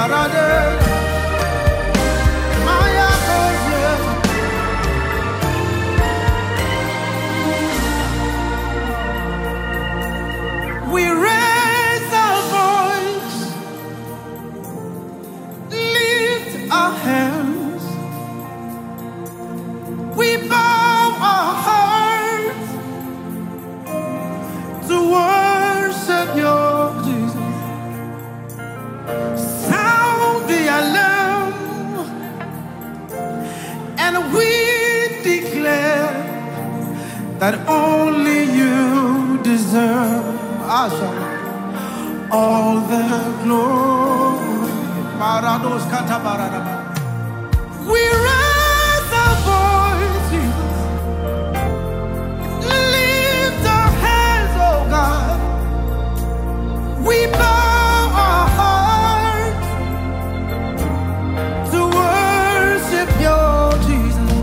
We raise our voice, lift our hands, we bow our hearts to worship your Jesus. Sound the alarm, and we declare that only you deserve all the glory. We raise our voices, lift our hands, oh God. We bow our hearts to worship your Jesus.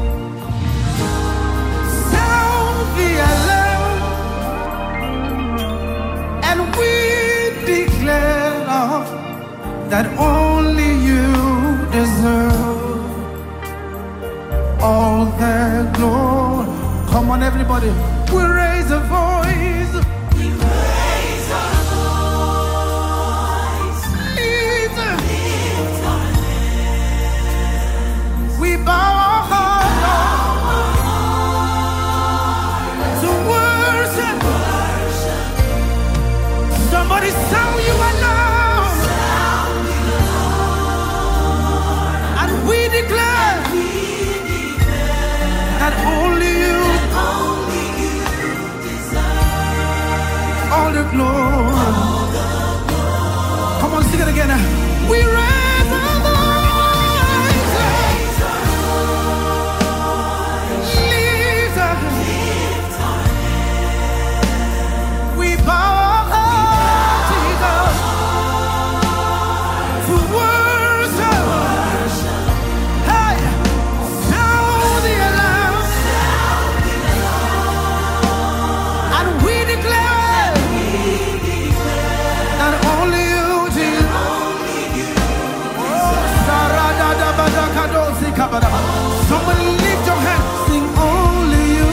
Sound the alarm, and we declare that only you deserve all the glory. Come on, everybody, we raise a voice. We raise our voice. Lift our hands. We bow our hearts to worship. Somebody sound you alarm, and we declare that only you deserve all the glory. Come on, sing it again. We raise our voice, lift our hands. We bow our hearts to worship. Hey, sound the alarm, and we declare that only you, Jesus. Someone lift your hand, sing only you.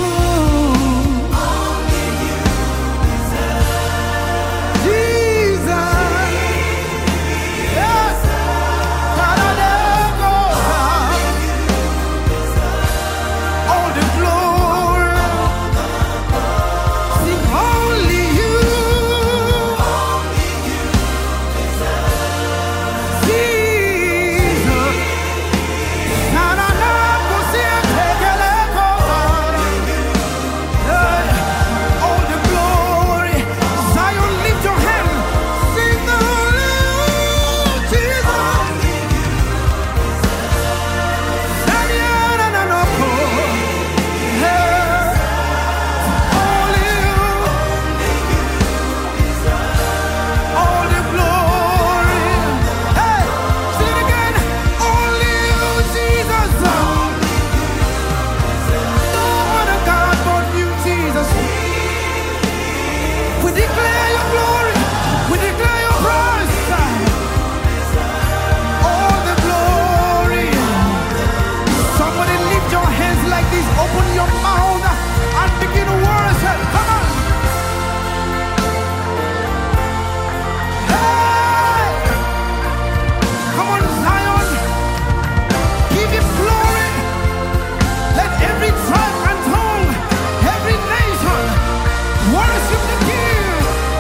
Jesus. Yes. All the glory. Sing only you. Jesus. All the glory. Zion, lift your hand. Sing only you, Jesus. Only you. All the glory. Hey, sing it again. Only you, Jesus. No other God but you, Jesus. We declare your glory. We declare your praise. All the glory. Somebody lift your hands like this. Open your mouth and begin to worship. Come on. Hey! Come on, Zion. Give him glory. Let every tribe and tongue, every nation worship the King.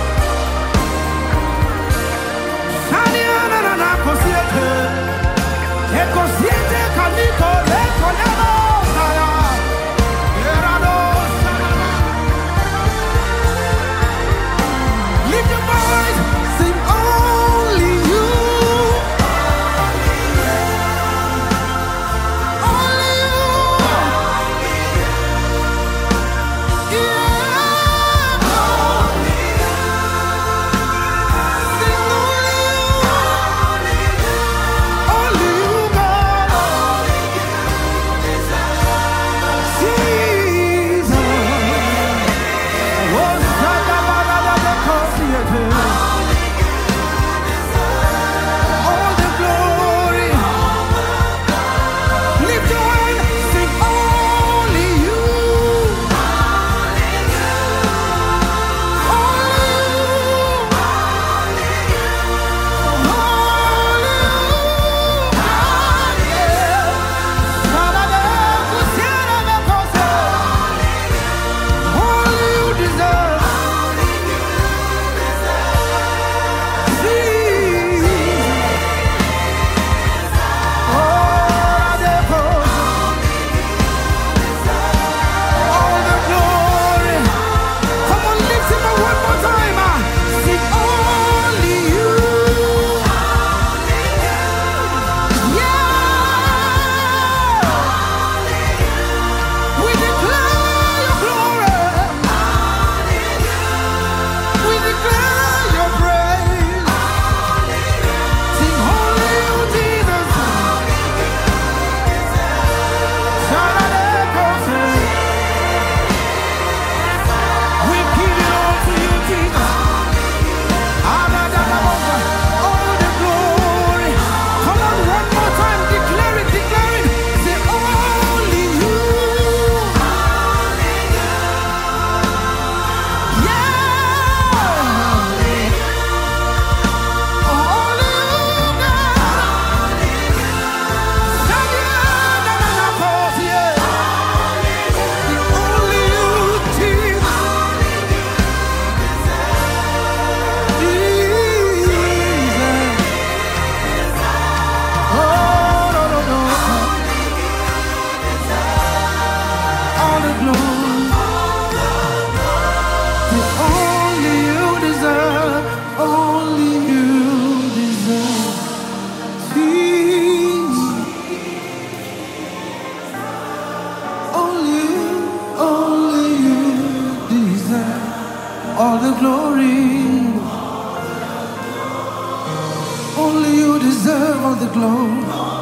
all the glory,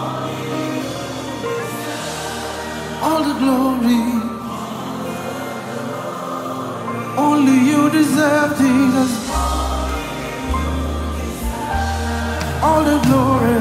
all the glory. Only you deserve, Jesus, all the glory.